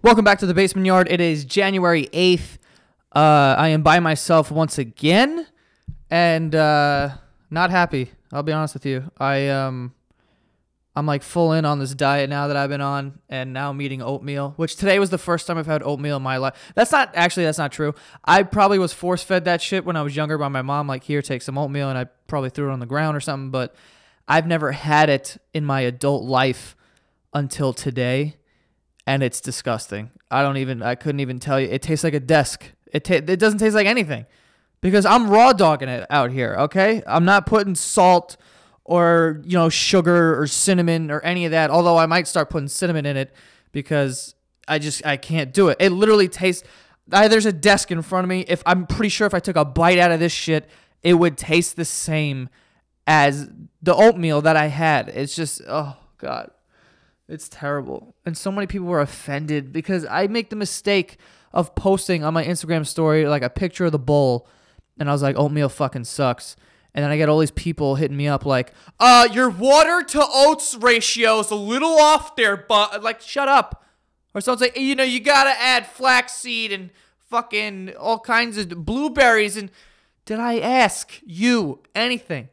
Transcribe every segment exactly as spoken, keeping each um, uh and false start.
Welcome back to the Basement Yard. It is January eighth. Uh, I am by myself once again, and uh, not happy. I'll be honest with you. I um, I'm like full in on this diet now that I've been on, and now I'm eating oatmeal. Which today was the first time I've had oatmeal in my life. That's not actually that's not true. I probably was force fed that shit when I was younger by my mom. Like, here, take some oatmeal, and I probably threw it on the ground or something. But I've never had it in my adult life until today. And it's disgusting. I don't even, I couldn't even tell you. It tastes like a desk. It ta- it doesn't taste like anything because I'm raw dogging it out here, okay? I'm not putting salt or, you know, sugar or cinnamon or any of that, although I might start putting cinnamon in it because I just, I can't do it. It literally tastes, I, there's a desk in front of me. If I'm pretty sure if I took a bite out of this shit, it would taste the same as the oatmeal that I had. It's just, oh, God. It's terrible. And so many people were offended because I make the mistake of posting on my Instagram story like a picture of the bowl. And I was like, oatmeal fucking sucks. And then I get all these people hitting me up like, uh, your water to oats ratio is a little off there, but like, shut up. Or someone's like, you know, you gotta add flaxseed and fucking all kinds of blueberries. And did I ask you anything?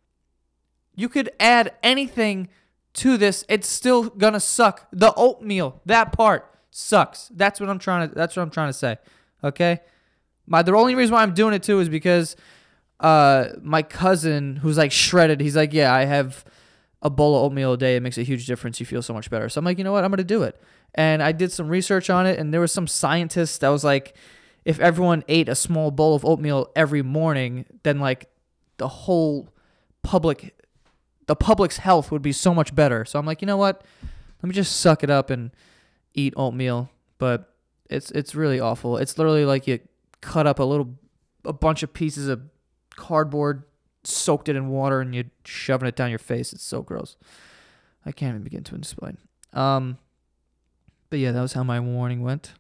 You could add anything to this, it's still gonna suck. The oatmeal, that part sucks. That's what I'm trying to. That's what I'm trying to say. Okay, my the only reason why I'm doing it too is because uh my cousin who's like shredded. He's like, yeah, I have a bowl of oatmeal a day. It makes a huge difference. You feel so much better. So I'm like, you know what? I'm gonna do it. And I did some research on it, and there was some scientist that was like, if everyone ate a small bowl of oatmeal every morning, then like the whole public. The public's health would be so much better. So I'm like, you know what? Let me just suck it up and eat oatmeal. But it's it's really awful. It's literally like you cut up a little, a bunch of pieces of cardboard, soaked it in water, and you're shoving it down your face. It's so gross. I can't even begin to explain. Um, but yeah, that was how my morning went.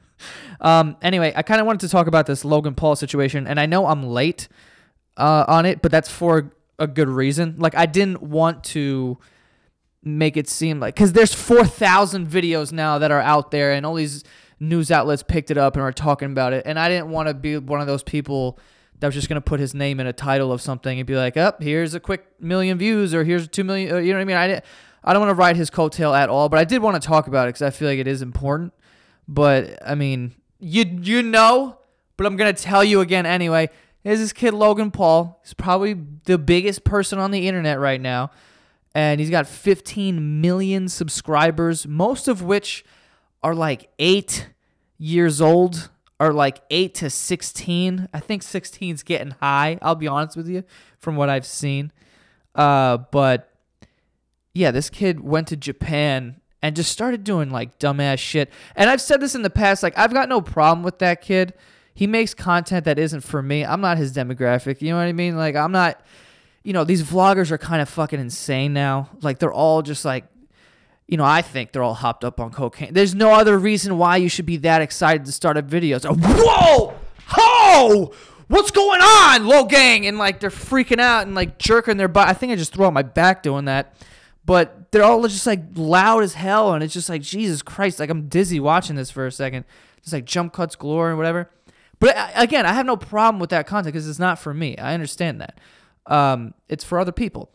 um, anyway, I kind of wanted to talk about this Logan Paul situation, and I know I'm late uh, on it, but that's for a good reason. Like, I didn't want to make it seem like, because there's four thousand videos now that are out there and all these news outlets picked it up and are talking about it, and I didn't want to be one of those people that was just going to put his name in a title of something and be like, oh, here's a quick million views or here's two million, you know what I mean? I didn't, I don't want to ride his coattail at all, but I did want to talk about it because I feel like it is important. But I mean, you you know, but I'm going to tell you again anyway. Is this kid Logan Paul. He's probably the biggest person on the internet right now. And he's got fifteen million subscribers, most of which are like eight years old, or like eight to sixteen. I think sixteen's getting high, I'll be honest with you, from what I've seen. Uh, but yeah, this kid went to Japan and just started doing like dumbass shit. And I've said this in the past, like, I've got no problem with that kid. He makes content that isn't for me. I'm not his demographic. You know what I mean? Like, I'm not, you know, these vloggers are kind of fucking insane now. Like, they're all just like, you know, I think they're all hopped up on cocaine. There's no other reason why you should be that excited to start up videos. Oh, whoa! Ho! What's going on, Low Gang? And like, they're freaking out and like jerking their butt. I think I just threw out my back doing that. But they're all just like loud as hell. And it's just like, Jesus Christ. Like, I'm dizzy watching this for a second. It's like jump cuts galore and whatever. But again, I have no problem with that content because it's not for me. I understand that. Um, it's for other people.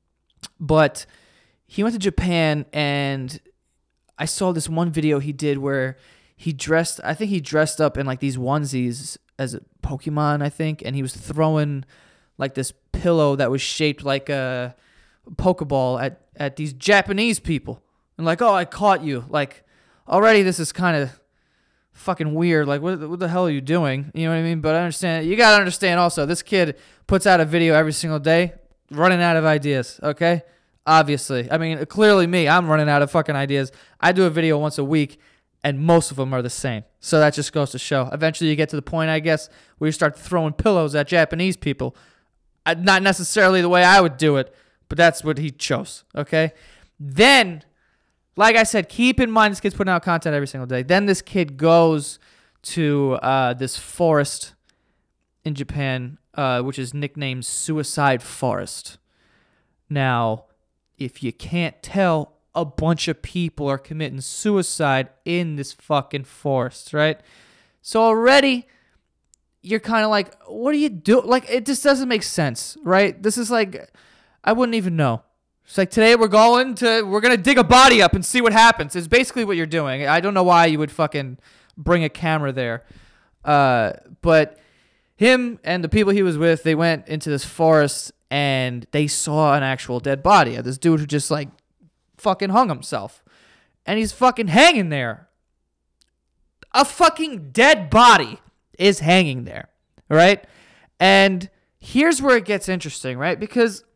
But he went to Japan, and I saw this one video he did where he dressed, I think he dressed up in like these onesies as a Pokemon, I think, and he was throwing like this pillow that was shaped like a Pokeball at, at these Japanese people. And like, oh, I caught you. Like, already this is kind of fucking weird. Like, what, what the hell are you doing? You know what I mean? But I understand. You got to understand also, this kid puts out a video every single day, running out of ideas, okay? Obviously. I mean, clearly me, I'm running out of fucking ideas. I do a video once a week, and most of them are the same. So that just goes to show. Eventually you get to the point, I guess, where you start throwing pillows at Japanese people. I, not necessarily the way I would do it, but that's what he chose, okay? Then, like I said, keep in mind this kid's putting out content every single day. Then this kid goes to uh, this forest in Japan, uh, which is nicknamed Suicide Forest. Now, if you can't tell a bunch of people are committing suicide in this fucking forest, right? So already you're kind of like, what do you do? Like, it just doesn't make sense, right? This is like, I wouldn't even know. It's like, today we're going to, we're going to dig a body up and see what happens. It's basically what you're doing. I don't know why you would fucking bring a camera there. Uh, but him and the people he was with, they went into this forest and they saw an actual dead body of this dude who just like fucking hung himself. And he's fucking hanging there. A fucking dead body is hanging there, right? And here's where it gets interesting, right? Because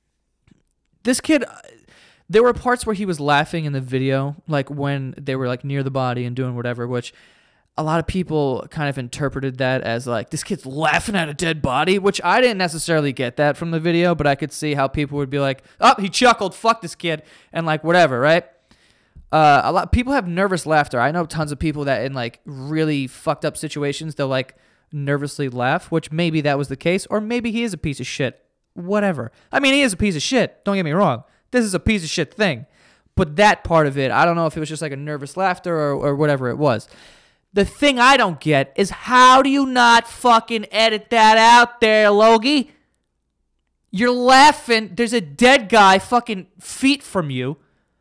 this kid, there were parts where he was laughing in the video, like when they were like near the body and doing whatever, which a lot of people kind of interpreted that as like, this kid's laughing at a dead body, which I didn't necessarily get that from the video, but I could see how people would be like, oh, he chuckled, fuck this kid, and like whatever, right? Uh, a lot people have nervous laughter. I know tons of people that in like really fucked up situations, they'll like nervously laugh, which maybe that was the case, or maybe he is a piece of shit. Whatever. I mean, he is a piece of shit. Don't get me wrong. This is a piece of shit thing. But that part of it, I don't know if it was just like a nervous laughter or, or whatever it was. The thing I don't get is how do you not fucking edit that out there, Logie? You're laughing. There's a dead guy fucking feet from you.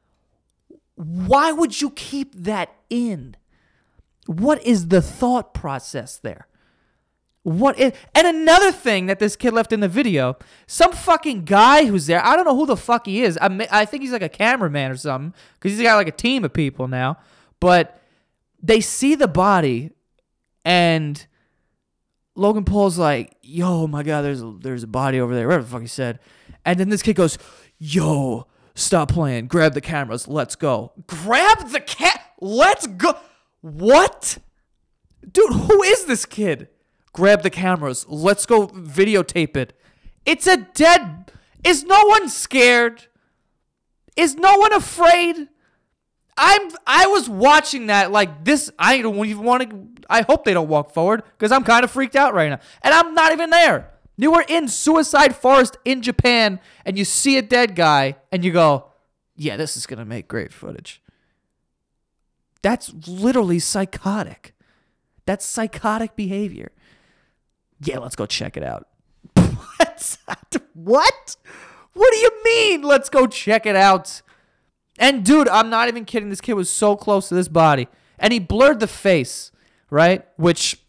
Why would you keep that in? What is the thought process there? What is, and another thing that this kid left in the video, some fucking guy who's there, I don't know who the fuck he is. I, I think he's like a cameraman or something, because he's got like a team of people now. But they see the body, and Logan Paul's like, yo, my God, there's a, there's a body over there, whatever the fuck he said. And then this kid goes, yo, stop playing. Grab the cameras. Let's go. Grab the cat. Let's go. What? Dude, who is this kid? Grab the cameras. Let's go videotape it. It's a dead... Is no one scared? Is no one afraid? I'm. I was watching that like this. I don't even want to... I hope they don't walk forward because I'm kind of freaked out right now. And I'm not even there. You were in Suicide Forest in Japan and you see a dead guy and you go, yeah, this is going to make great footage. That's literally psychotic. That's psychotic behavior. Yeah, let's go check it out. What? What? What do you mean, let's go check it out? And dude, I'm not even kidding. This kid was so close to this body. And he blurred the face, right? Which...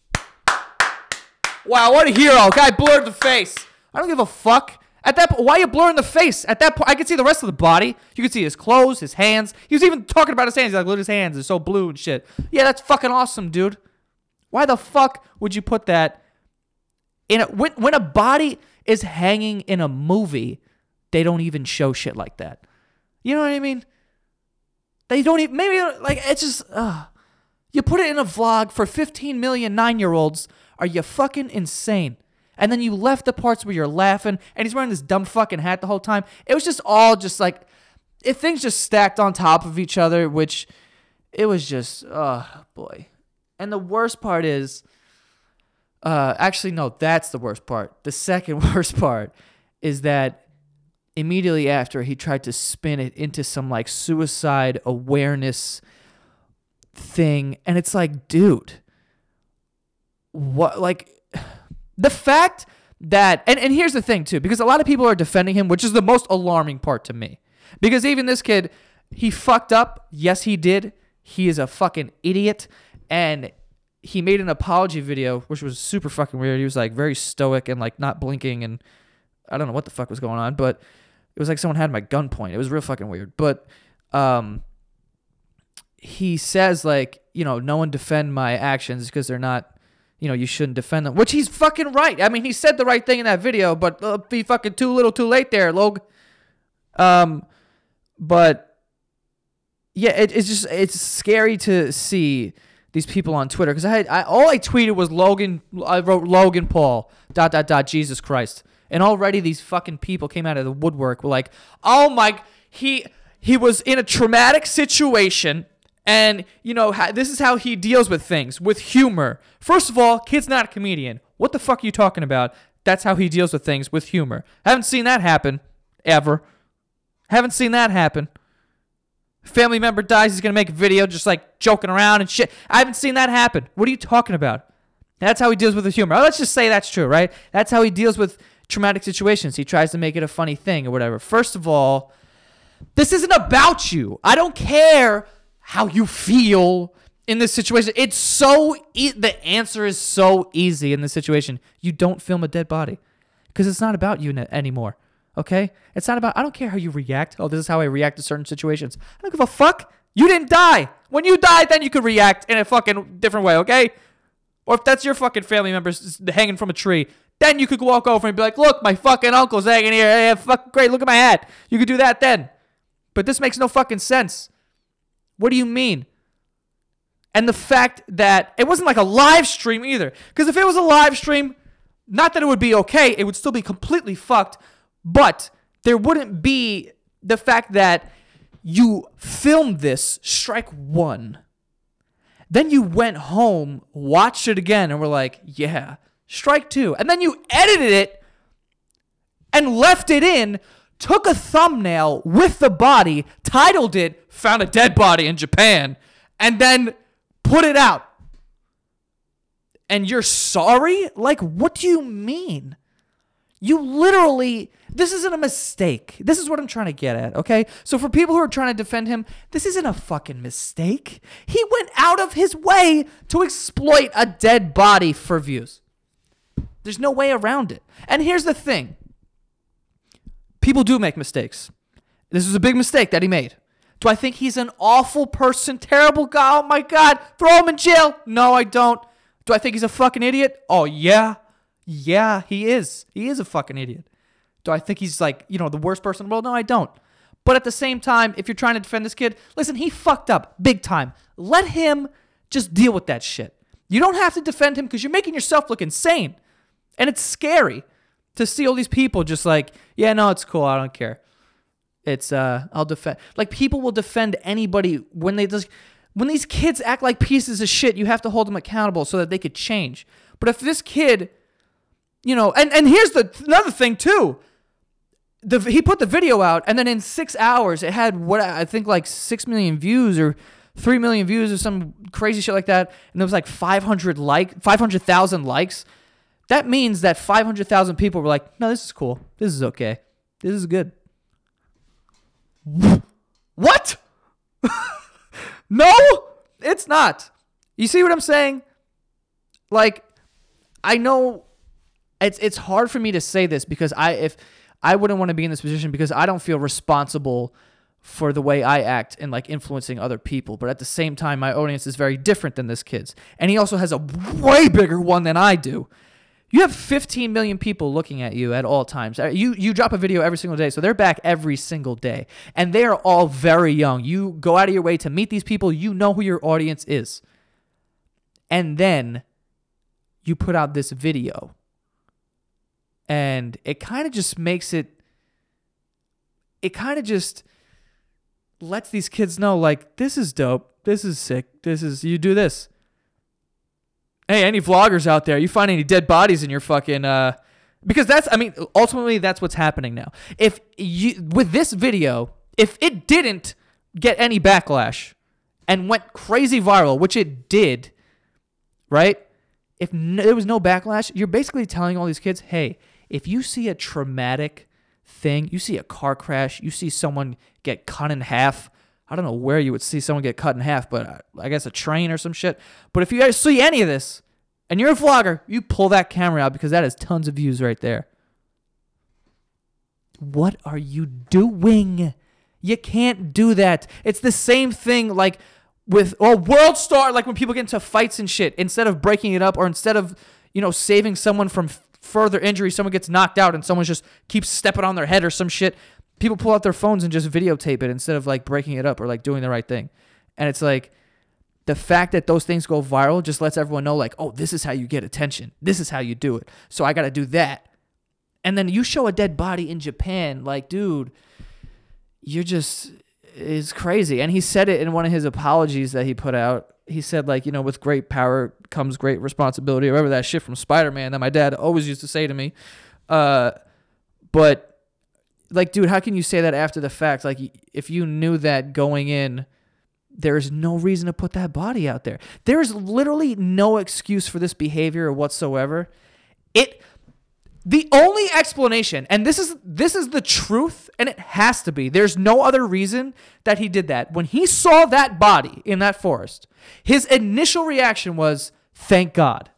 Wow, what a hero. Guy blurred the face. I don't give a fuck. At that point, why are you blurring the face? At that point, I could see the rest of the body. You could see his clothes, his hands. He was even talking about his hands. He's like, look at his hands. They're so blue and shit. Yeah, that's fucking awesome, dude. Why the fuck would you put that in a... When, when a body is hanging in a movie, they don't even show shit like that. You know what I mean? They don't even... Maybe, like, it's just... Uh, you put it in a vlog for fifteen million nine-year-olds... Are you fucking insane? And then you left the parts where you're laughing, and he's wearing this dumb fucking hat the whole time. It was just all just like, if things just stacked on top of each other, which it was just, oh boy. And the worst part is, uh, actually no, that's the worst part. The second worst part is that immediately after he tried to spin it into some like suicide awareness thing, and it's like, dude. What, like, the fact that, and, and here's the thing too, because a lot of people are defending him, which is the most alarming part to me. Because even this kid, he fucked up. Yes, he did. He is a fucking idiot. And he made an apology video, which was super fucking weird. He was like very stoic and like not blinking. And I don't know what the fuck was going on, but it was like someone had my gunpoint. It was real fucking weird. But, um, he says like, you know, no one defend my actions because they're not, you know, you shouldn't defend them, which he's fucking right. I mean, he said the right thing in that video, but uh, be fucking too little, too late there, Log. Um, but yeah, it, it's just it's scary to see these people on Twitter because I had I all I tweeted was Logan. I wrote Logan Paul dot dot dot Jesus Christ, and already these fucking people came out of the woodwork. Were like, oh my, he he was in a traumatic situation. And, you know, this is how he deals with things, with humor. First of all, kid's not a comedian. What the fuck are you talking about? That's how he deals with things, with humor. Haven't seen that happen, ever. Haven't seen that happen. Family member dies, he's going to make a video just like joking around and shit. I haven't seen that happen. What are you talking about? That's how he deals with his humor. Oh, let's just say that's true, right? That's how he deals with traumatic situations. He tries to make it a funny thing or whatever. First of all, this isn't about you. I don't care how you feel in this situation. It's so, e- the answer is so easy in this situation. You don't film a dead body because it's not about you anymore. Okay? It's not about, I don't care how you react. Oh, this is how I react to certain situations. I don't give a fuck. You didn't die. When you die, then you could react in a fucking different way, okay? Or if that's your fucking family members hanging from a tree, then you could walk over and be like, look, my fucking uncle's hanging here. Hey, fuck, great, look at my hat. You could do that then. But this makes no fucking sense. What do you mean? And the fact that it wasn't like a live stream either. Because if it was a live stream, not that it would be okay, it would still be completely fucked. But there wouldn't be the fact that you filmed this, strike one. Then you went home, watched it again, and were like, yeah, strike two. And then you edited it and left it in, took a thumbnail with the body, titled it, found a dead body in Japan, and then put it out. And you're sorry? Like, what do you mean? You literally, this isn't a mistake. This is what I'm trying to get at, okay? So for people who are trying to defend him, this isn't a fucking mistake. He went out of his way to exploit a dead body for views. There's no way around it. And here's the thing. People do make mistakes. This is a big mistake that he made. Do I think he's an awful person, terrible guy? Oh my God, throw him in jail. No, I don't. Do I think he's a fucking idiot? Oh yeah. Yeah, he is. He is a fucking idiot. Do I think he's like, you know, the worst person in the world? No, I don't. But at the same time, if you're trying to defend this kid, listen, he fucked up big time. Let him just deal with that shit. You don't have to defend him because you're making yourself look insane. And it's scary to see all these people just like, yeah, no, it's cool. I don't care. It's, uh, I'll defend. Like, people will defend anybody when they just, when these kids act like pieces of shit, you have to hold them accountable so that they could change. But if this kid, you know, and, and here's the another thing too. The, he put the video out, and then in six hours, it had what I think like six million views or three million views or some crazy shit like that. And there was like five hundred like five hundred thousand likes. That means that five hundred thousand people were like, no, this is cool. This is okay. This is good. What? No, it's not. You see what I'm saying? Like, I know it's it's hard for me to say this because I if I wouldn't want to be in this position because I don't feel responsible for the way I act and like influencing other people. But at the same time, my audience is very different than this kid's. And he also has a way bigger one than I do. You have fifteen million people looking at you at all times. You you drop a video every single day, so they're back every single day. And they are all very young. You go out of your way to meet these people. You know who your audience is. And then you put out this video. And it kind of just makes it, it kind of just lets these kids know, like, this is dope. This is sick. This is, you do this. Hey, any vloggers out there, you find any dead bodies in your fucking, uh, because that's, I mean, ultimately that's what's happening now. If you, with this video, if it didn't get any backlash and went crazy viral, which it did, right? If no, there was no backlash, you're basically telling all these kids, hey, if you see a traumatic thing, you see a car crash, you see someone get cut in half, I don't know where you would see someone get cut in half, but I guess a train or some shit. But if you guys see any of this, and you're a vlogger, you pull that camera out because that is tons of views right there. What are you doing? You can't do that. It's the same thing like with oh, World Star, like when people get into fights and shit, instead of breaking it up or instead of, you know, saving someone from f- further injury, someone gets knocked out and someone just keeps stepping on their head or some shit. People pull out their phones and just videotape it instead of like breaking it up or like doing the right thing. And it's like the fact that those things go viral just lets everyone know like, oh, this is how you get attention. This is how you do it. So I got to do that. And then you show a dead body in Japan. Like, dude, you're just, it's crazy. And he said it in one of his apologies that he put out. He said like, you know, with great power comes great responsibility. Or whatever that shit from Spider-Man that my dad always used to say to me. Uh, but like, dude, how can you say that after the fact? Like, if you knew that going in, there's no reason to put that body out there. There's literally no excuse for this behavior whatsoever. It, the only explanation, and this is this is the truth, and it has to be. There's no other reason that he did that. When he saw that body in that forest, his initial reaction was, "Thank God.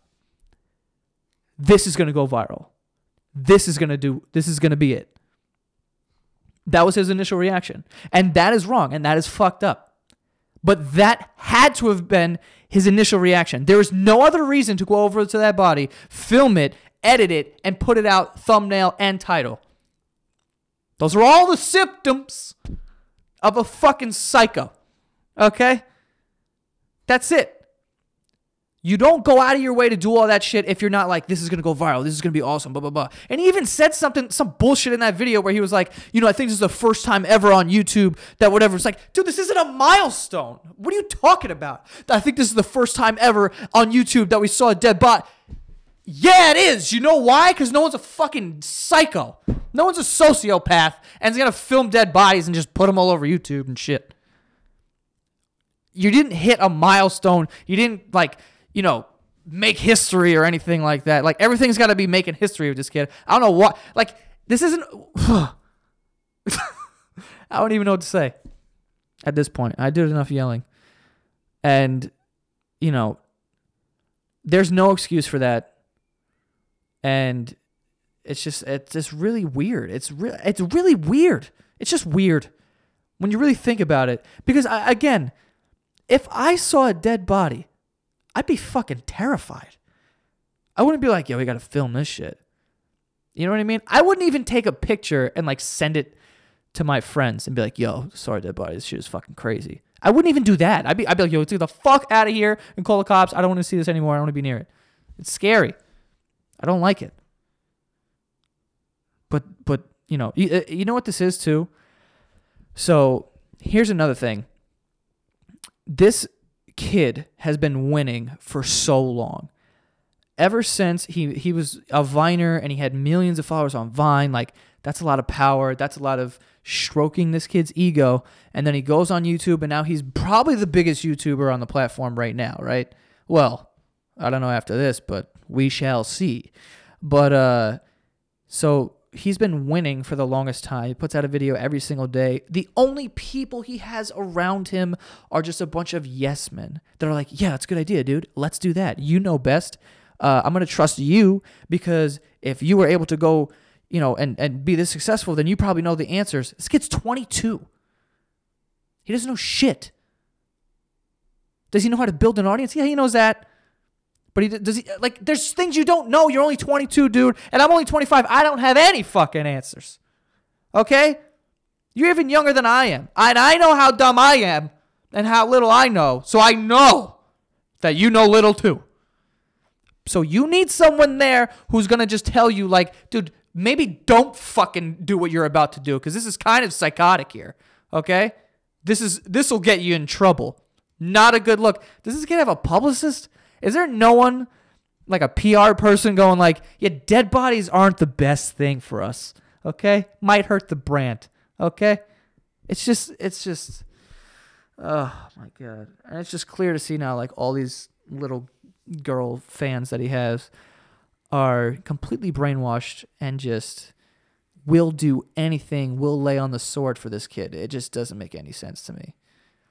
This is going to go viral. This is going to do. This is going to be it." That was his initial reaction, and that is wrong, and that is fucked up. But that had to have been his initial reaction. There was no other reason to go over to that body, film it, edit it, and put it out thumbnail and title. Those are all the symptoms of a fucking psycho. Okay? That's it. You don't go out of your way to do all that shit if you're not like, this is going to go viral. This is going to be awesome, blah, blah, blah. And he even said something, some bullshit in that video where he was like, you know, I think this is the first time ever on YouTube that whatever. It's like, dude, this isn't a milestone. What are you talking about? I think this is the first time ever on YouTube that we saw a dead body. Yeah, it is. You know why? Because no one's a fucking psycho. No one's a sociopath and is going to film dead bodies and just put them all over YouTube and shit. You didn't hit a milestone. You didn't, like, you know, make history or anything like that. Like, everything's got to be making history with this kid. I don't know what. Like, this isn't. I don't even know what to say at this point. I did enough yelling. And, you know, there's no excuse for that. And it's just, it's just really weird. It's, re- it's really weird. It's just weird when you really think about it. Because, I, again, if I saw a dead body, I'd be fucking terrified. I wouldn't be like, yo, we got to film this shit. You know what I mean? I wouldn't even take a picture and like send it to my friends and be like, yo, sorry, dead body. This shit is fucking crazy. I wouldn't even do that. I'd be, I'd be like, yo, get the fuck out of here and call the cops. I don't want to see this anymore. I don't want to be near it. It's scary. I don't like it. But, but you know, you, you know what this is too? So here's another thing. This kid has been winning for so long. Ever since he he was a Viner and he had millions of followers on Vine, like, that's a lot of power. That's a lot of stroking this kid's ego. And then he goes on YouTube and now he's probably the biggest YouTuber on the platform right now, right? Well, I don't know after this, but we shall see. But uh, so he's been winning for the longest time. He puts out a video every single day. The only people he has around him are just a bunch of yes men that are like, yeah, that's a good idea, dude. Let's do that. You know best. Uh, I'm going to trust you because if you were able to go, you know, and, and be this successful, then you probably know the answers. This kid's twenty-two. He doesn't know shit. Does he know how to build an audience? Yeah, he knows that. But he does he like there's things you don't know. You're only twenty-two, dude, and I'm only twenty-five. I don't have any fucking answers. Okay? You're even younger than I am. And I know how dumb I am and how little I know. So I know that you know little too. So you need someone there who's going to just tell you like, dude, maybe don't fucking do what you're about to do because this is kind of psychotic here. Okay? This is this will get you in trouble. Not a good look. Does this kid have a publicist? Is there no one, like a P R person going like, yeah, dead bodies aren't the best thing for us, okay? Might hurt the brand, okay? It's just, it's just, oh, my God. And it's just clear to see now, like, all these little girl fans that he has are completely brainwashed and just will do anything, will lay on the sword for this kid. It just doesn't make any sense to me.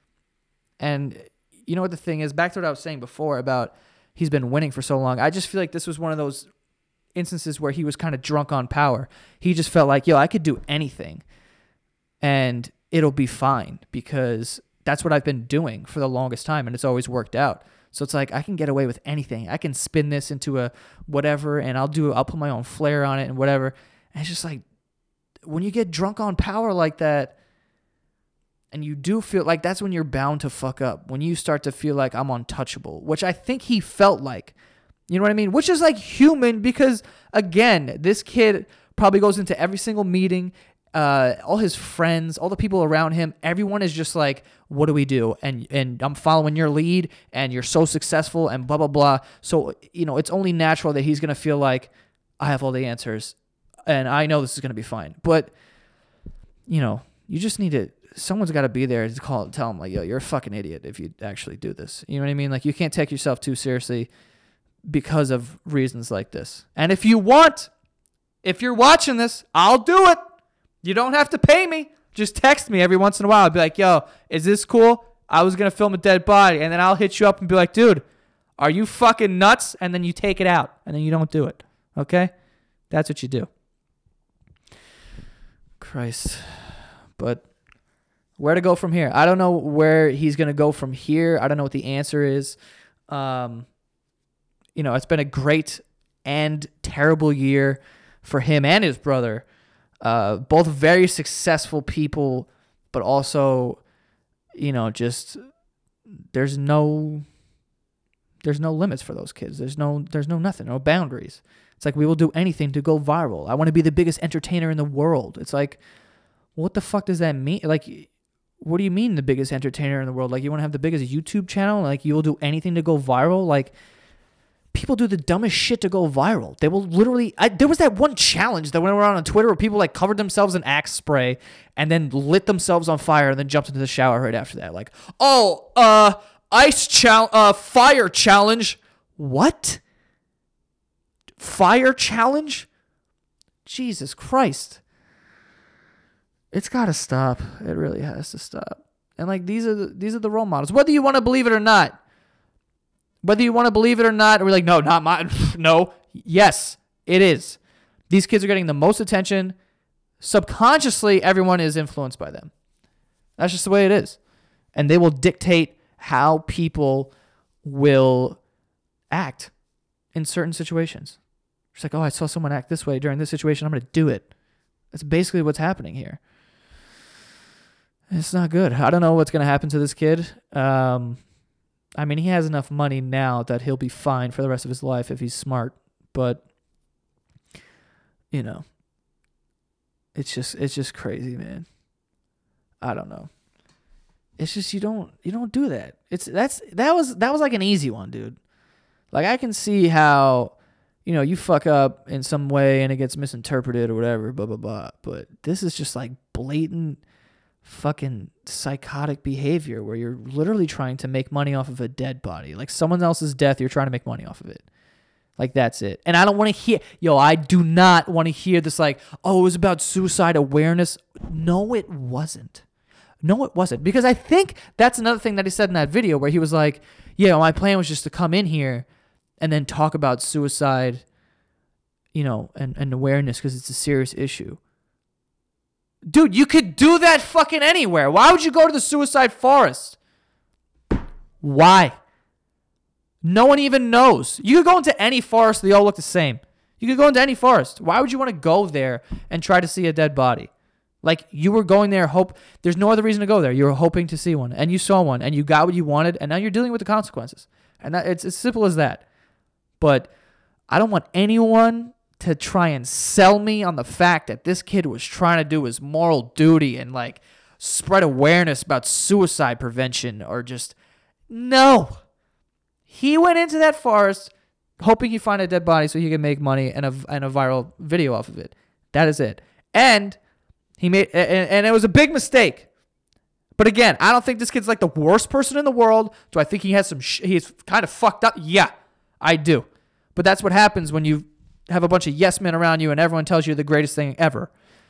And you know what the thing is? Back to what I was saying before about he's been winning for so long. I just feel like this was one of those instances where he was kind of drunk on power. He just felt like, yo, I could do anything and it'll be fine because that's what I've been doing for the longest time and it's always worked out. So it's like I can get away with anything. I can spin this into a whatever and I'll do I'll put my own flair on it and whatever. And it's just like when you get drunk on power like that, and you do feel like that's when you're bound to fuck up. When you start to feel like I'm untouchable, which I think he felt like. You know what I mean? Which is like human because, again, this kid probably goes into every single meeting. Uh, all his friends, all the people around him, everyone is just like, what do we do? And and I'm following your lead and you're so successful and blah, blah, blah. So, you know, it's only natural that he's going to feel like I have all the answers and I know this is going to be fine. But you know, you just need to, someone's got to be there to call, tell them like, yo, you're a fucking idiot if you actually do this. You know what I mean? Like you can't take yourself too seriously because of reasons like this. And if you want, if you're watching this, I'll do it. You don't have to pay me. Just text me every once in a while. I'll be like, yo, is this cool? I was going to film a dead body. And then I'll hit you up and be like, dude, are you fucking nuts? And then you take it out. And then you don't do it. Okay? That's what you do. Christ. But where to go from here? I don't know where he's going to go from here. I don't know what the answer is. Um, you know, it's been a great and terrible year for him and his brother. Uh, both very successful people, but also, you know, just there's no there's no limits for those kids. There's no there's no nothing, no boundaries. It's like we will do anything to go viral. I want to be the biggest entertainer in the world. It's like, what the fuck does that mean? Like, what do you mean the biggest entertainer in the world? Like, you want to have the biggest YouTube channel? Like, you will do anything to go viral? Like, people do the dumbest shit to go viral. They will literally... I, there was that one challenge that went around on Twitter where people like covered themselves in Axe spray and then lit themselves on fire and then jumped into the shower right after that. Like, oh, uh, ice challenge, uh, fire challenge. What? Fire challenge? Jesus Christ. It's got to stop. It really has to stop. And like, these are the, these are the role models. Whether you want to believe it or not. Whether you want to believe it or not, we're like, no, not mine. No. Yes, it is. These kids are getting the most attention. Subconsciously, everyone is influenced by them. That's just the way it is. And they will dictate how people will act in certain situations. It's like, oh, I saw someone act this way during this situation. I'm going to do it. That's basically what's happening here. It's not good. I don't know what's going to happen to this kid. Um... I mean, he has enough money now that he'll be fine for the rest of his life if he's smart. But, you know, it's just it's just crazy, man. I don't know. It's just you don't you don't do that. It's that's that was that was like an easy one, dude. Like I can see how, you know, you fuck up in some way and it gets misinterpreted or whatever, blah blah blah. But this is just like blatant fucking psychotic behavior where you're literally trying to make money off of a dead body. Like someone else's death, you're trying to make money off of it. Like that's it. And I don't want to hear, yo, I do not want to hear this like, oh, it was about suicide awareness. No, it wasn't. No, it wasn't. Because I think that's another thing that he said in that video where he was like, yeah, my plan was just to come in here and then talk about suicide, you know, and, and awareness because it's a serious issue. Dude, you could do that fucking anywhere. Why would you go to the suicide forest? Why? No one even knows. You could go into any forest. They all look the same. You could go into any forest. Why would you want to go there and try to see a dead body? Like you were going there, hope there's no other reason to go there. You were hoping to see one and you saw one and you got what you wanted and now you're dealing with the consequences. And that, it's as simple as that. But I don't want anyone to try and sell me on the fact that this kid was trying to do his moral duty and like spread awareness about suicide prevention or just, no. He went into that forest hoping he'd find a dead body so he could make money and a, and a viral video off of it. That is it. And he made, and, and it was a big mistake. But again, I don't think this kid's like the worst person in the world. Do I think he has some, sh- he's kind of fucked up? Yeah, I do. But that's what happens when you have a bunch of yes men around you and everyone tells you the greatest thing ever.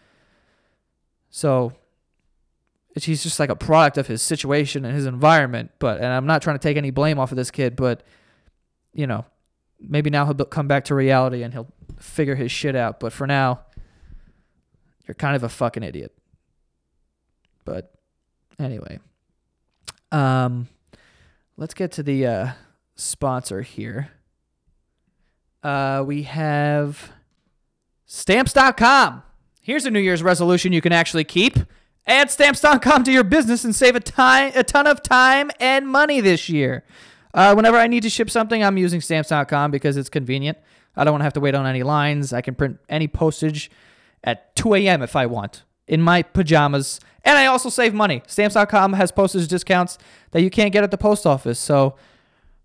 So he's just like a product of his situation and his environment. But, and I'm not trying to take any blame off of this kid, but you know, maybe now he'll come back to reality and he'll figure his shit out. But for now, you're kind of a fucking idiot. But anyway, um, let's get to the uh, sponsor here. Uh, we have Stamps dot com. Here's a New Year's resolution you can actually keep. Add Stamps dot com to your business and save a, time, a ton of time and money this year. Uh, whenever I need to ship something, I'm using Stamps dot com because it's convenient. I don't want to have to wait on any lines. I can print any postage at two a.m. if I want in my pajamas. And I also save money. Stamps dot com has postage discounts that you can't get at the post office. So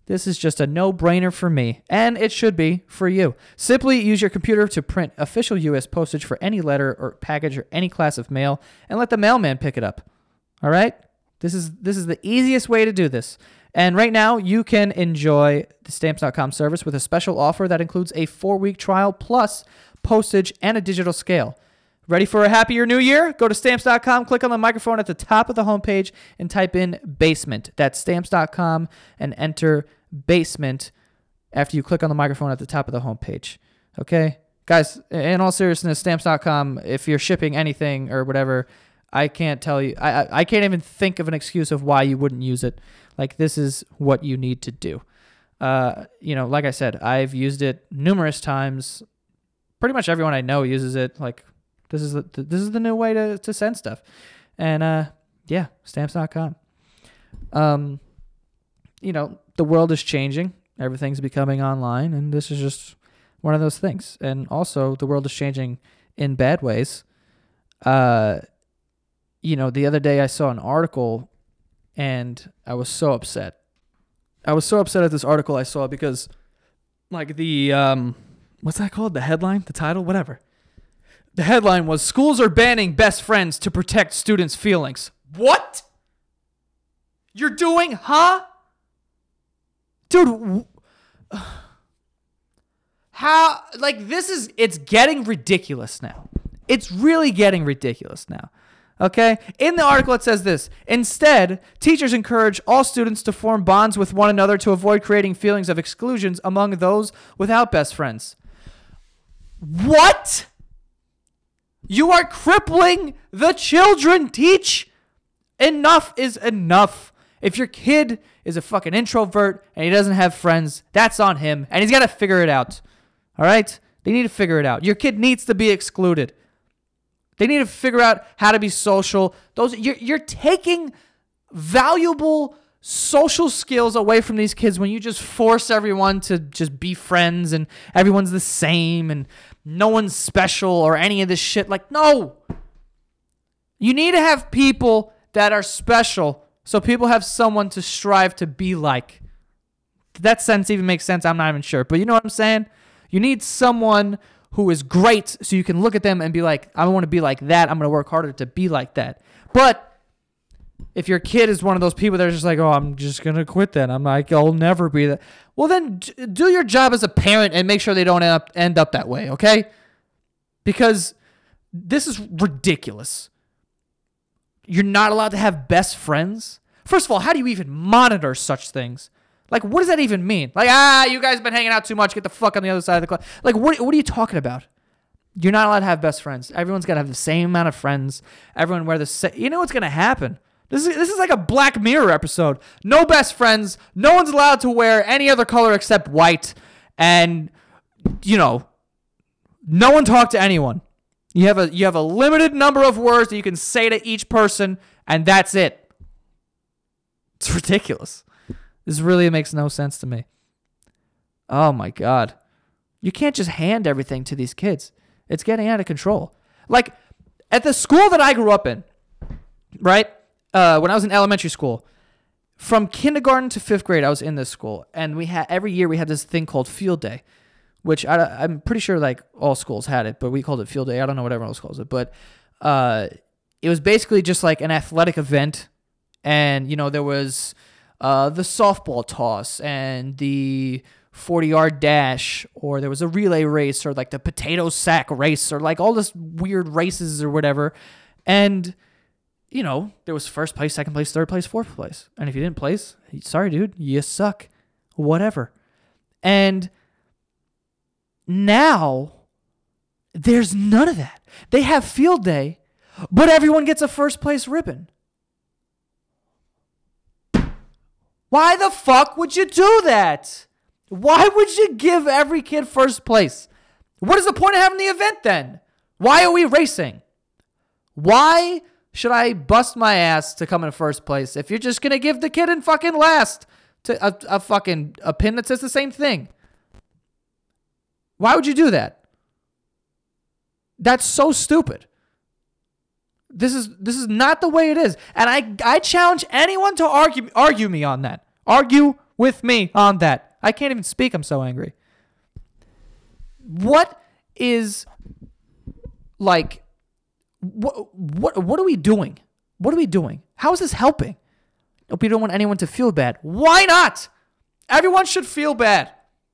This is just a no-brainer for me, and it should be for you. Simply use your computer to print official U S postage for any letter or package or any class of mail, and let the mailman pick it up. All right? This is this is the easiest way to do this. And right now, you can enjoy the Stamps dot com service with a special offer that includes a four-week trial plus postage and a digital scale. Ready for a happier new year? Go to Stamps dot com, click on the microphone at the top of the homepage, and type in basement. That's Stamps dot com, and enter basement after you click on the microphone at the top of the homepage. Okay? Guys, in all seriousness, Stamps dot com, if you're shipping anything or whatever, I can't tell you. I, I I can't even think of an excuse of why you wouldn't use it. Like, this is what you need to do. Uh, you know, like I said, I've used it numerous times. Pretty much everyone I know uses it. Like, this is the this is the new way to, to send stuff. And uh, yeah, Stamps dot com. Um, you know, the world is changing. Everything's becoming online, and this is just one of those things. And also, the world is changing in bad ways. Uh, you know, the other day I saw an article, and I was so upset. I was so upset at this article I saw because, like, the, um, what's that called? The headline? The title? Whatever. The headline was, "Schools are banning best friends to protect students' feelings." What? You're doing, huh? Dude, how, like, this is, it's getting ridiculous now. It's really getting ridiculous now. Okay? In the article, it says this: instead, teachers encourage all students to form bonds with one another to avoid creating feelings of exclusions among those without best friends. What? You are crippling the children. Teach. Enough is enough. If your kid is a fucking introvert and he doesn't have friends, that's on him, and he's got to figure it out. All right? They need to figure it out. Your kid needs to be excluded. They need to figure out how to be social. Those you're, you're taking valuable social skills away from these kids when you just force everyone to just be friends and everyone's the same and no one's special or any of this shit. Like, no. You need to have people that are special so people have someone to strive to be like. Did that sentence even make sense? I'm not even sure. But you know what I'm saying? You need someone who is great so you can look at them and be like, I want to be like that. I'm going to work harder to be like that. But if your kid is one of those people that are just like, oh, I'm just going to quit then. I'm like, I'll never be that. Well, then do your job as a parent and make sure they don't end up, end up that way, okay? Because this is ridiculous. You're not allowed to have best friends? First of all, how do you even monitor such things? Like, what does that even mean? Like, ah, you guys have been hanging out too much. Get the fuck on the other side of the class. Like, what, what are you talking about? You're not allowed to have best friends. Everyone's got to have the same amount of friends. Everyone wear the same. You know what's going to happen? This is, this is like a Black Mirror episode. No best friends. No one's allowed to wear any other color except white. And, you know, no one talk to anyone. You have a you have a limited number of words that you can say to each person, and that's it. It's ridiculous. This really makes no sense to me. Oh, my God. You can't just hand everything to these kids. It's getting out of control. Like, at the school that I grew up in, right, uh, when I was in elementary school, from kindergarten to fifth grade, I was in this school. And we had every year we had this thing called field day, which I, I'm pretty sure, like, all schools had it, but we called it field day. I don't know what everyone else calls it. But uh, it was basically just like an athletic event. And, you know, there was Uh, the softball toss and the forty-yard dash, or there was a relay race, or like the potato sack race, or like all this weird races or whatever. And, you know, there was first place, second place, third place, fourth place. And if you didn't place, sorry, dude, you suck. Whatever. And now there's none of that. They have field day, but everyone gets a first place ribbon. Why the fuck would you do that? Why would you give every kid first place? What is the point of having the event then? Why are we racing? Why should I bust my ass to come in first place if you're just going to give the kid in fucking last to a, a fucking a pin that says the same thing? Why would you do that? That's so stupid. This is this is not the way it is. And I I challenge anyone to argue argue me on that. Argue with me on that. I can't even speak. I'm so angry. What is like, what, what, what are we doing? What are we doing? How is this helping? We don't want anyone to feel bad. Why not? Everyone should feel bad.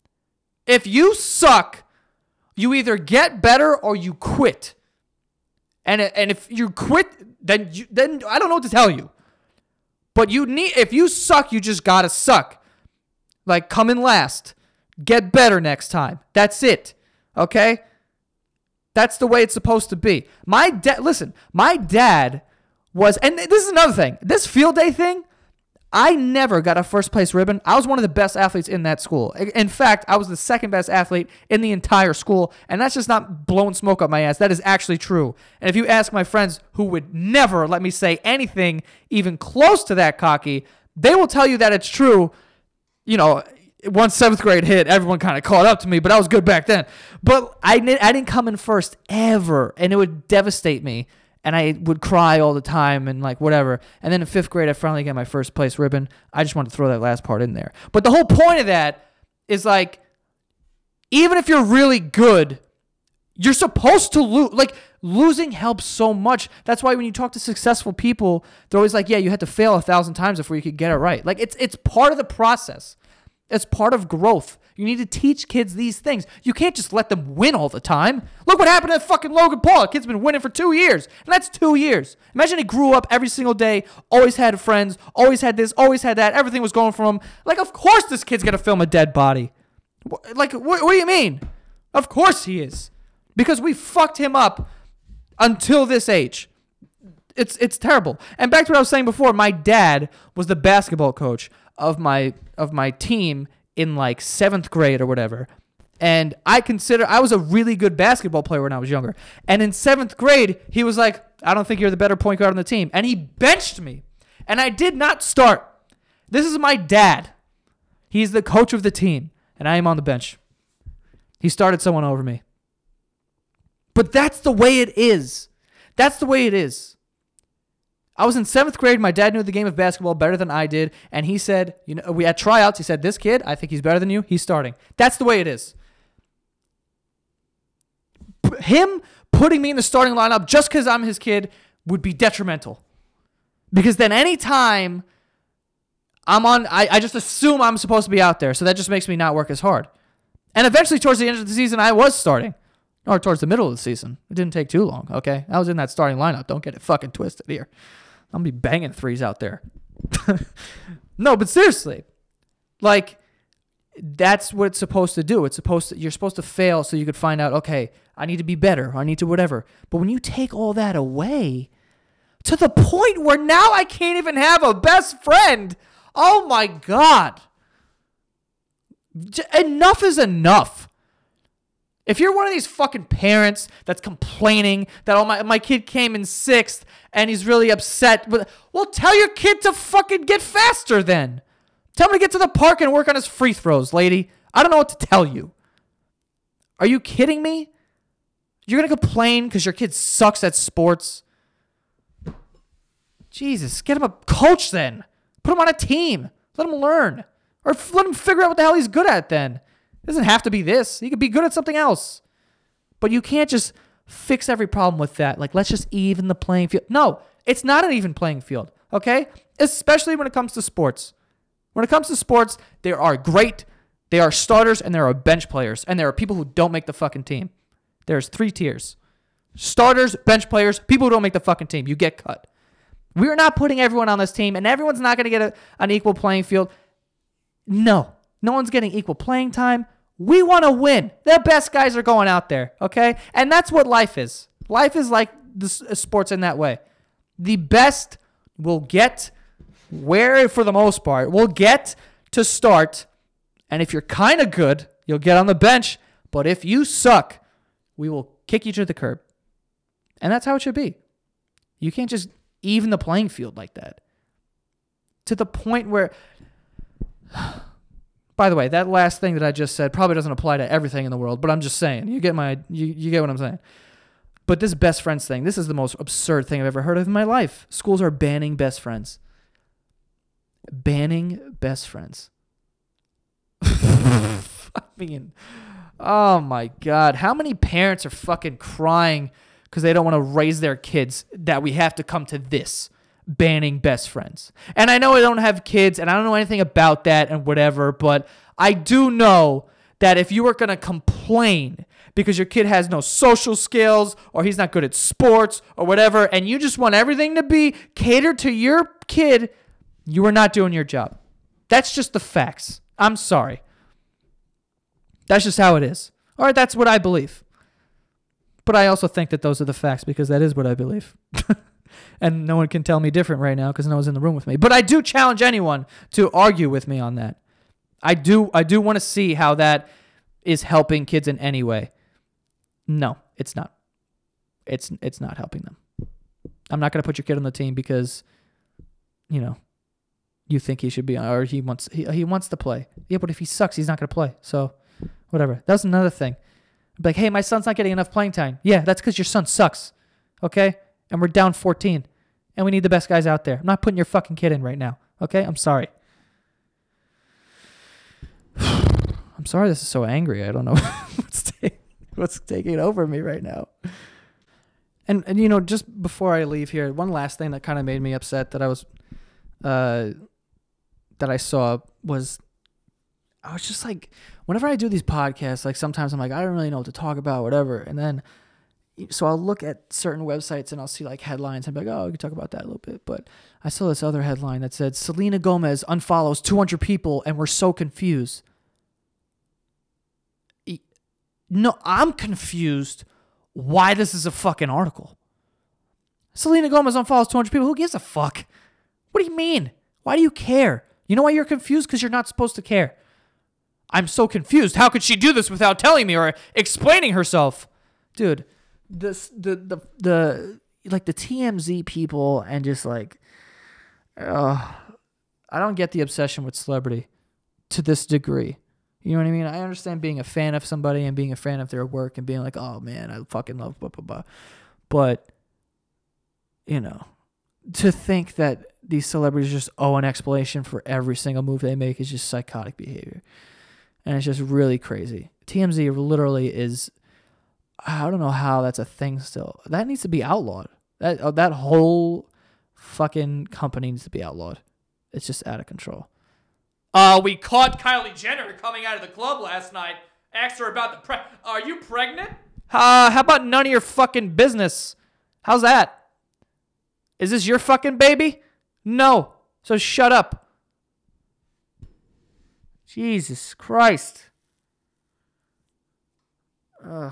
If you suck, you either get better or you quit. And and if you quit, then you, then I don't know what to tell you. But you need if you suck, you just gotta suck. Like come in last. Get better next time. That's it. Okay? That's the way it's supposed to be. My dad, listen, my dad was, and this is another thing. This field day thing, I never got a first place ribbon. I was one of the best athletes in that school. In fact, I was the second best athlete in the entire school. And that's just not blowing smoke up my ass. That is actually true. And if you ask my friends who would never let me say anything even close to that cocky, they will tell you that it's true. You know, once seventh grade hit, everyone kind of caught up to me, but I was good back then. But I, I didn't come in first ever. And it would devastate me. And I would cry all the time and like whatever. And then in fifth grade, I finally got my first place ribbon. I just wanted to throw that last part in there. But the whole point of that is like, even if you're really good, you're supposed to lose. Like losing helps so much. That's why when you talk to successful people, they're always like, yeah, you had to fail a thousand times before you could get it right. Like it's it's part of the process. It's part of growth. You need to teach kids these things. You can't just let them win all the time. Look what happened to fucking Logan Paul. The kid's been winning for two years. And that's two years. Imagine he grew up every single day, always had friends, always had this, always had that. Everything was going for him. Like, of course this kid's going to film a dead body. Like, what, what do you mean? Of course he is. Because we fucked him up until this age. It's it's terrible. And back to what I was saying before, my dad was the basketball coach of my of my team in like seventh grade or whatever. And I consider, I was a really good basketball player when I was younger. And in seventh grade, he was like, I don't think you're the better point guard on the team. And he benched me. And I did not start. This is my dad. He's the coach of the team. And I am on the bench. He started someone over me. But that's the way it is. That's the way it is. I was in seventh grade. My dad knew the game of basketball better than I did. And he said, you know, we had tryouts. He said, this kid, I think he's better than you. He's starting. That's the way it is. P- him putting me in the starting lineup just because I'm his kid would be detrimental. Because then anytime I'm on, I, I just assume I'm supposed to be out there. So that just makes me not work as hard. And eventually towards the end of the season, I was starting. Or towards the middle of the season. It didn't take too long, okay? I was in that starting lineup. Don't get it fucking twisted here. I'm going to be banging threes out there. No, but seriously. Like, that's what it's supposed to do. It's supposed to, you're supposed to fail so you could find out, okay, I need to be better. Or I need to whatever. But when you take all that away, to the point where now I can't even have a best friend. Oh, my God. J- enough is enough. If you're one of these fucking parents that's complaining that oh my my kid came in sixth and he's really upset, with, well, tell your kid to fucking get faster then. Tell him to get to the park and work on his free throws, lady. I don't know what to tell you. Are you kidding me? You're going to complain because your kid sucks at sports? Jesus, get him a coach then. Put him on a team. Let him learn. Or f- let him figure out what the hell he's good at then. It doesn't have to be this. He could be good at something else. But you can't just fix every problem with that. Like, let's just even the playing field. No, it's not an even playing field, okay? Especially when it comes to sports. When it comes to sports, there are great, there are starters, and there are bench players. And there are people who don't make the fucking team. There's three tiers. Starters, bench players, people who don't make the fucking team. You get cut. We're not putting everyone on this team, and everyone's not going to get a, an equal playing field. No. No one's getting equal playing time. We want to win. The best guys are going out there, okay? And that's what life is. Life is like the sports in that way. The best will get where, for the most part, will get to start. And if you're kind of good, you'll get on the bench. But if you suck, we will kick you to the curb. And that's how it should be. You can't just even the playing field like that. To the point where... By the way, that last thing that I just said probably doesn't apply to everything in the world, but I'm just saying. You get my, you, you get what I'm saying. But this best friends thing, this is the most absurd thing I've ever heard of in my life. Schools are banning best friends. Banning best friends. I mean, oh my God. How many parents are fucking crying because they don't want to raise their kids that we have to come to this, banning best friends? And I know I don't have kids and I don't know anything about that and whatever, but I do know that if you were going to complain because your kid has no social skills or he's not good at sports or whatever, and you just want everything to be catered to your kid, you are not doing your job. That's just the facts. I'm sorry. That's just how it is. All right, that's what I believe. But I also think that those are the facts because that is what I believe. And no one can tell me different right now because no one's in the room with me. But I do challenge anyone to argue with me on that. I do I do want to see how that is helping kids in any way. No, it's not. It's it's not helping them. I'm not going to put your kid on the team because, you know, you think he should be on, or he wants he, he wants to play. Yeah, but if he sucks, he's not going to play. So, whatever. That's another thing. I'd be like, hey, my son's not getting enough playing time. Yeah, that's because your son sucks. Okay? And we're down fourteen. And we need the best guys out there. I'm not putting your fucking kid in right now. Okay? I'm sorry. I'm sorry this is so angry. I don't know what's, ta- what's taking over me right now. And, and, you know, just before I leave here, one last thing that kind of made me upset that I was, uh, that I saw was, I was just like, whenever I do these podcasts, like sometimes I'm like, I don't really know what to talk about, whatever. And then, so I'll look at certain websites and I'll see like headlines and be like, oh, we can talk about that a little bit. But I saw this other headline that said, Selena Gomez unfollows two hundred people and we're so confused. No, I'm confused why this is a fucking article. Selena Gomez unfollows two hundred people. Who gives a fuck? What do you mean? Why do you care? You know why you're confused? Because you're not supposed to care. I'm so confused. How could she do this without telling me or explaining herself? Dude, this the the the like the T M Z people and just like uh, I don't get the obsession with celebrity to this degree. You know what I mean? I understand being a fan of somebody and being a fan of their work and being like, oh man, I fucking love blah blah blah. But you know, to think that these celebrities just owe an explanation for every single move they make is just psychotic behavior. And it's just really crazy. T M Z literally is, I don't know how that's a thing still. That needs to be outlawed. That uh, that whole fucking company needs to be outlawed. It's just out of control. Uh, we caught Kylie Jenner coming out of the club last night. Asked her about the pre- Are you pregnant? Uh, how about none of your fucking business? How's that? Is this your fucking baby? No. So shut up. Jesus Christ. Ugh.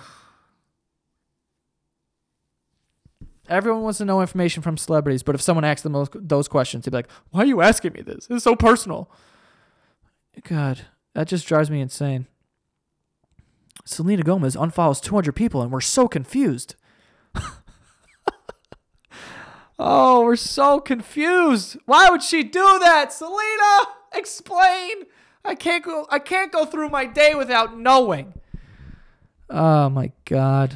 Everyone wants to know information from celebrities, but if someone asks them those, those questions, they'd be like, why are you asking me this? It's so personal. God, that just drives me insane. Selena Gomez unfollows two hundred people, and we're so confused. Oh, we're so confused. Why would she do that? Selena, explain. I can't go I can't go through my day without knowing. Oh my God.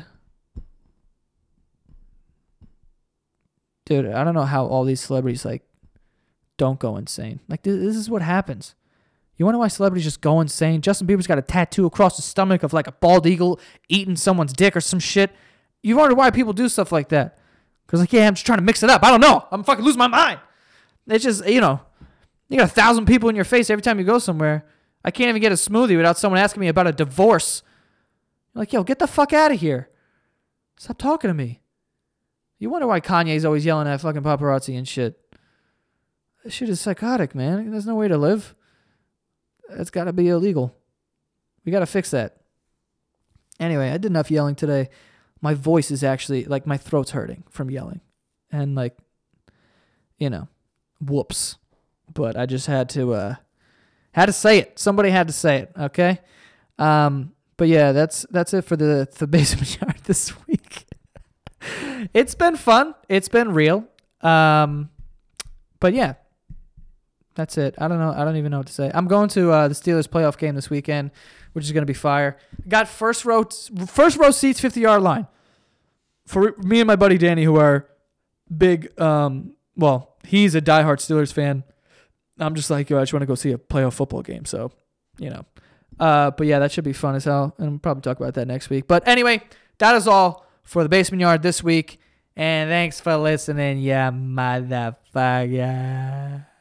Dude, I don't know how all these celebrities like don't go insane. Like this, this is what happens. You wonder why celebrities just go insane? Justin Bieber's got a tattoo across his stomach of like a bald eagle eating someone's dick or some shit. You wonder why people do stuff like that. Because like, yeah, I'm just trying to mix it up. I don't know. I'm fucking losing my mind. It's just, you know, you got a thousand people in your face every time you go somewhere. I can't even get a smoothie without someone asking me about a divorce. You're like, yo, get the fuck out of here. Stop talking to me. You wonder why Kanye's always yelling at fucking paparazzi and shit. This shit is psychotic, man. There's no way to live. That's got to be illegal. We got to fix that. Anyway, I did enough yelling today. My voice is actually, like, my throat's hurting from yelling. And, like, you know, whoops. But I just had to, uh, had to say it. Somebody had to say it, okay? Um, but, yeah, that's that's it for the, the basement yard this week. It's been fun. It's been real. Um, but, yeah. That's it. I don't know. I don't even know what to say. I'm going to uh, the Steelers playoff game this weekend, which is going to be fire. Got first row, first row seats, fifty-yard line. For me and my buddy Danny, who are big, um, well, he's a diehard Steelers fan. I'm just like, yo, I just want to go see a playoff football game. So, you know, Uh, but yeah, that should be fun as hell, and we'll probably talk about that next week. But anyway, that is all for the Basement Yard this week, and thanks for listening, yeah, motherfucker.